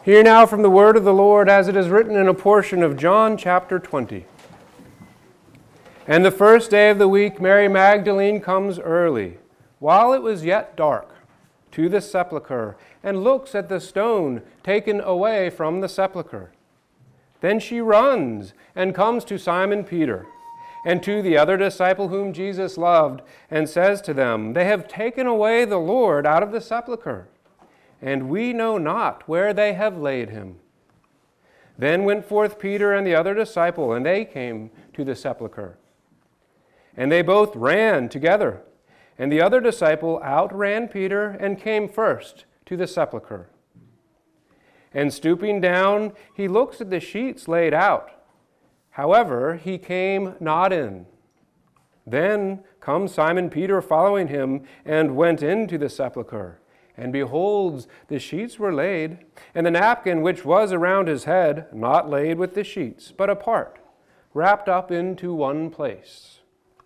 Hear now from the word of the Lord as it is written in a portion of John chapter 20. And the first day of the week, Mary Magdalene comes early, while it was yet dark, to the sepulchre, and looks at the stone taken away from the sepulchre. Then she runs and comes to Simon Peter and to the other disciple whom Jesus loved, and says to them, They have taken away the Lord out of the sepulchre, and we know not where they have laid him. Then went forth Peter and the other disciple, and they came to the sepulchre. And they both ran together, and the other disciple outran Peter and came first to the sepulchre. And stooping down, he looks at the sheets laid out. However, he came not in. Then comes Simon Peter following him, and went into the sepulchre. And beholds, the sheets were laid, and the napkin which was around his head, not laid with the sheets, but apart, wrapped up into one place.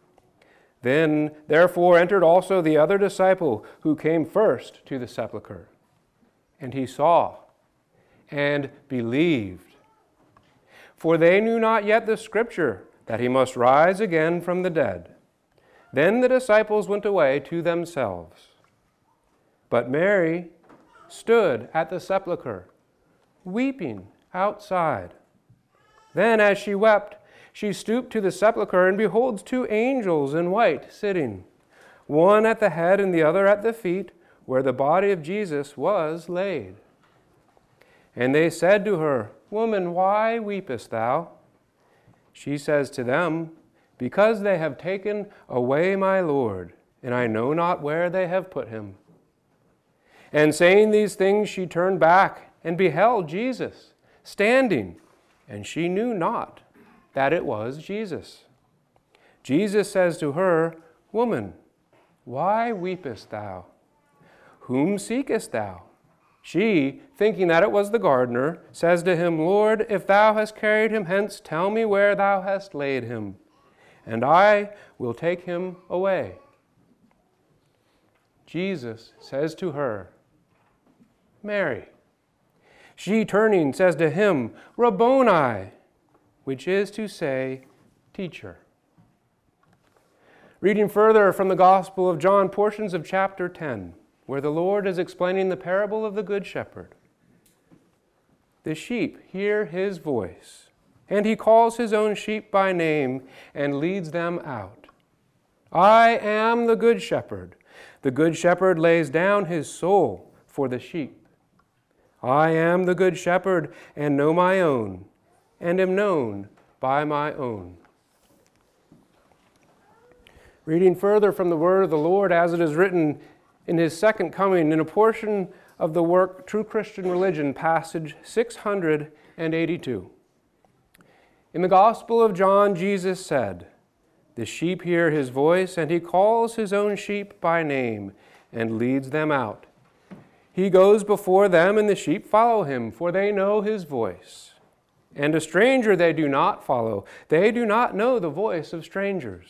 Then therefore entered also the other disciple, who came first to the sepulchre. And he saw, and believed. For they knew not yet the scripture, that he must rise again from the dead. Then the disciples went away to themselves. But Mary stood at the sepulchre, weeping outside. Then as she wept, she stooped to the sepulchre, and beholds two angels in white sitting, one at the head and the other at the feet, where the body of Jesus was laid. And they said to her, Woman, why weepest thou? She says to them, Because they have taken away my Lord, and I know not where they have put him. And saying these things, she turned back and beheld Jesus standing, and she knew not that it was Jesus. Jesus says to her, Woman, why weepest thou? Whom seekest thou? She, thinking that it was the gardener, says to him, Lord, if thou hast carried him hence, tell me where thou hast laid him, and I will take him away. Jesus says to her, Mary. She, turning, says to him, Rabboni, which is to say, Teacher. Reading further from the Gospel of John, portions of chapter 10, where the Lord is explaining the parable of the Good Shepherd. The sheep hear his voice, and he calls his own sheep by name and leads them out. I am the Good Shepherd. The Good Shepherd lays down his soul for the sheep. I am the Good Shepherd and know my own, and am known by my own. Reading further from the word of the Lord as it is written in his second coming in a portion of the work True Christian Religion, passage 682. In the Gospel of John, Jesus said, The sheep hear his voice, and he calls his own sheep by name and leads them out. He goes before them, and the sheep follow him, for they know his voice. And a stranger they do not follow. They do not know the voice of strangers.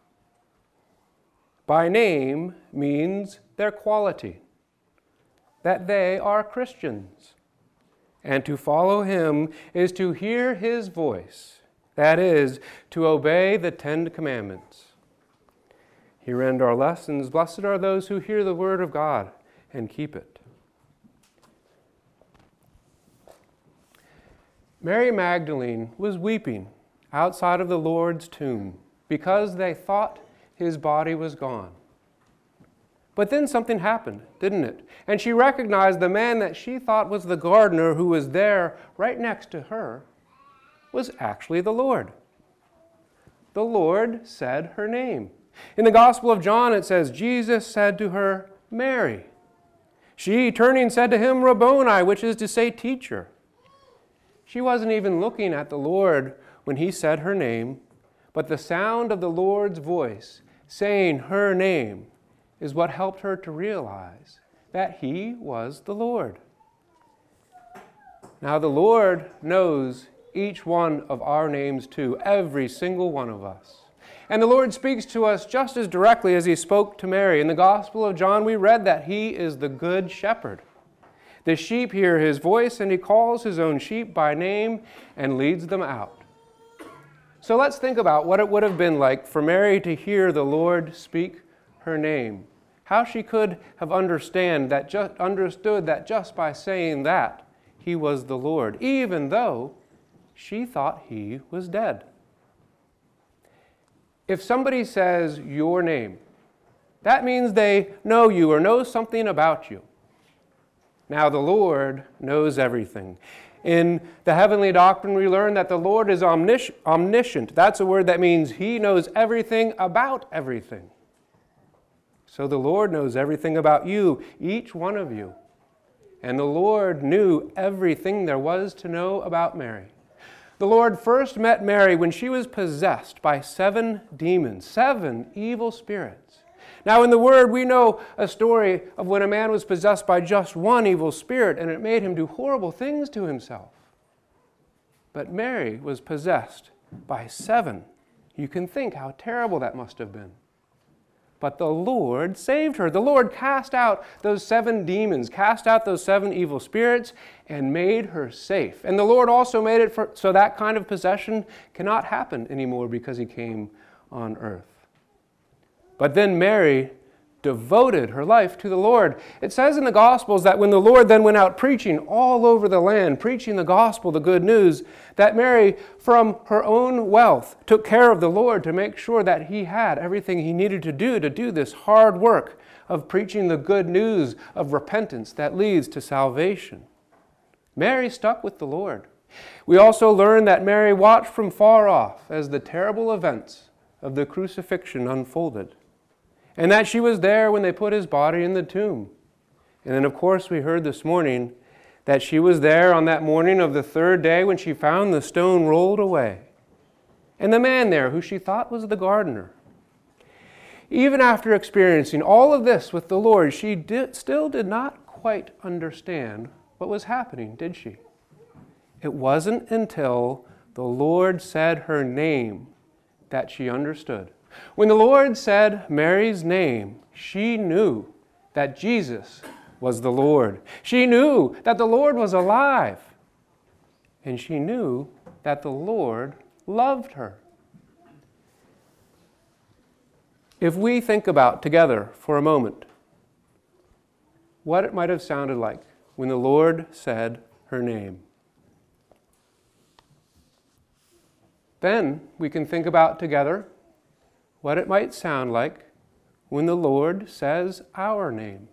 By name means their quality, that they are Christians. And to follow him is to hear his voice, that is, to obey the 10 Commandments. Here end our lessons. Blessed are those who hear the word of God and keep it. Mary Magdalene was weeping outside of the Lord's tomb because they thought his body was gone. But then something happened, didn't it? And she recognized the man that she thought was the gardener who was there right next to her was actually the Lord. The Lord said her name. In the Gospel of John, it says, Jesus said to her, Mary. She, turning, said to him, Rabboni, which is to say, Teacher. She wasn't even looking at the Lord when he said her name, but the sound of the Lord's voice saying her name is what helped her to realize that he was the Lord. Now the Lord knows each one of our names too, every single one of us. And the Lord speaks to us just as directly as he spoke to Mary. In the Gospel of John, we read that he is the Good Shepherd. The sheep hear his voice, and he calls his own sheep by name and leads them out. So let's think about what it would have been like for Mary to hear the Lord speak her name. How she could have understood that just by saying that, he was the Lord, even though she thought he was dead. If somebody says your name, that means they know you or know something about you. Now, the Lord knows everything. In the heavenly doctrine, we learn that the Lord is omniscient. That's a word that means he knows everything about everything. So the Lord knows everything about you, each one of you. And the Lord knew everything there was to know about Mary. The Lord first met Mary when she was possessed by 7 demons, 7 evil spirits. Now in the Word, we know a story of when a man was possessed by just one evil spirit, and it made him do horrible things to himself. But Mary was possessed by 7. You can think how terrible that must have been. But the Lord saved her. The Lord cast out those 7 demons, cast out those 7 evil spirits, and made her safe. And the Lord also made it so that kind of possession cannot happen anymore because he came on earth. But then Mary devoted her life to the Lord. It says in the Gospels that when the Lord then went out preaching all over the land, preaching the gospel, the good news, that Mary, from her own wealth, took care of the Lord to make sure that he had everything he needed to do this hard work of preaching the good news of repentance that leads to salvation. Mary stuck with the Lord. We also learn that Mary watched from far off as the terrible events of the crucifixion unfolded, and that she was there when they put his body in the tomb. And then, of course, we heard this morning that she was there on that morning of the 3rd day when she found the stone rolled away, and the man there who she thought was the gardener. Even after experiencing all of this with the Lord, she still did not quite understand what was happening, did she? It wasn't until the Lord said her name that she understood. When the Lord said Mary's name, she knew that Jesus was the Lord. She knew that the Lord was alive. And she knew that the Lord loved her. If we think about together for a moment what it might have sounded like when the Lord said her name, then we can think about together what it might sound like when the Lord says our name.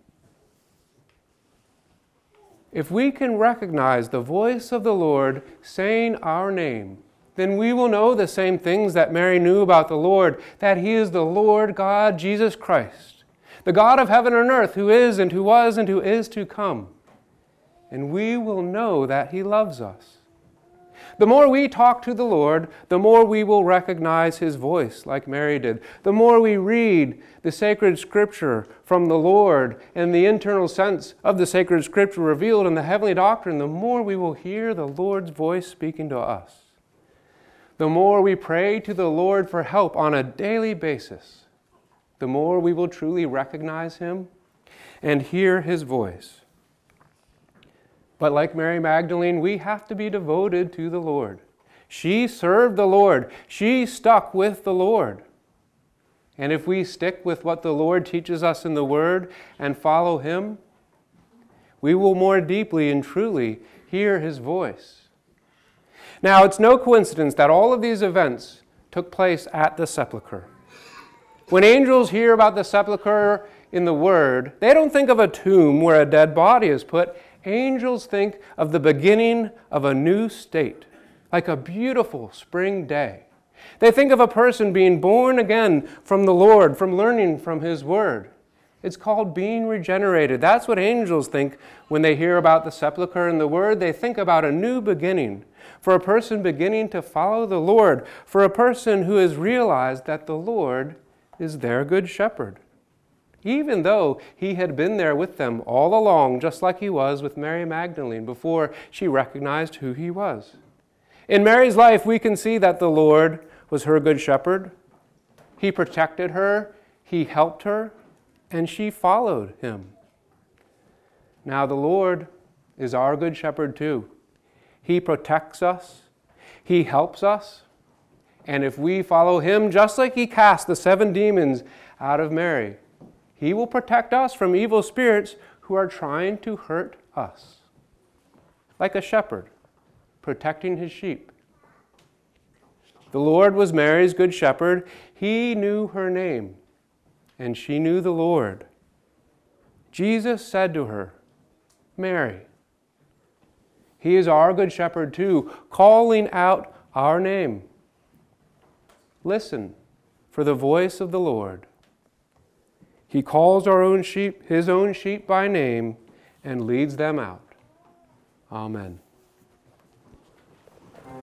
If we can recognize the voice of the Lord saying our name, then we will know the same things that Mary knew about the Lord, that he is the Lord God, Jesus Christ, the God of heaven and earth, who is and who was and who is to come. And we will know that he loves us. The more we talk to the Lord, the more we will recognize his voice, like Mary did. The more we read the sacred scripture from the Lord and the internal sense of the sacred scripture revealed in the heavenly doctrine, the more we will hear the Lord's voice speaking to us. The more we pray to the Lord for help on a daily basis, the more we will truly recognize him and hear his voice. But like Mary Magdalene, we have to be devoted to the Lord. She served the Lord. She stuck with the Lord. And if we stick with what the Lord teaches us in the Word and follow him, we will more deeply and truly hear his voice. Now, it's no coincidence that all of these events took place at the sepulchre. When angels hear about the sepulchre in the Word, they don't think of a tomb where a dead body is put. Angels think of the beginning of a new state, like a beautiful spring day. They think of a person being born again from the Lord, from learning from his Word. It's called being regenerated. That's what angels think when they hear about the sepulchre and the Word. They think about a new beginning, for a person beginning to follow the Lord, for a person who has realized that the Lord is their good shepherd. Even though he had been there with them all along, just like he was with Mary Magdalene before she recognized who he was. In Mary's life, we can see that the Lord was her good shepherd. He protected her, he helped her, and she followed him. Now the Lord is our good shepherd too. He protects us. He helps us. And if we follow him, just like he cast the 7 demons out of Mary, he will protect us from evil spirits who are trying to hurt us. Like a shepherd protecting his sheep. The Lord was Mary's good shepherd. He knew her name, and she knew the Lord. Jesus said to her, Mary. He is our good shepherd too, calling out our name. Listen for the voice of the Lord. He calls his own sheep by name and leads them out. Amen.